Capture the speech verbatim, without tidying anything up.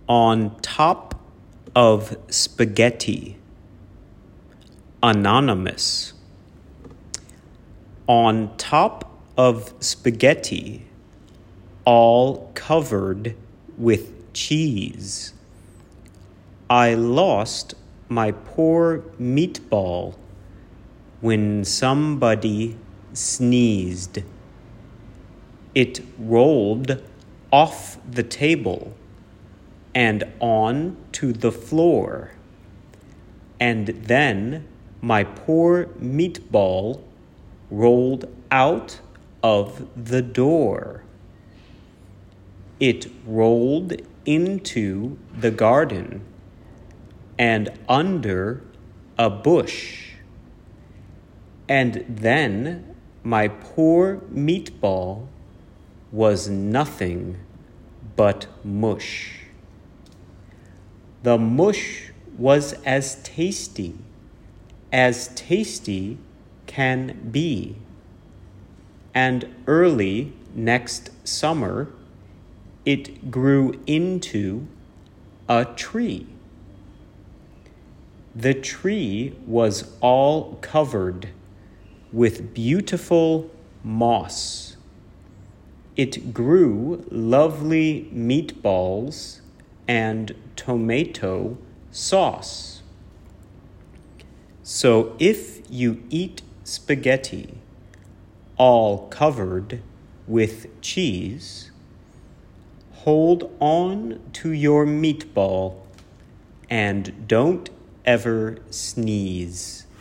On top of spaghetti. Anonymous. On top of spaghetti, all covered with cheese. I lost my poor meatball when somebody sneezed. It rolled off the table and on to the floor, and then my poor meatball rolled out of the door. It rolled into the garden and under a bush, and then my poor meatball was nothing but mush. The mush was as tasty as tasty can be, and early next summer it grew into a tree. The tree was all covered with beautiful moss. It grew lovely meatballs and tomato sauce. So if you eat spaghetti all covered with cheese, hold on to your meatball and don't ever sneeze.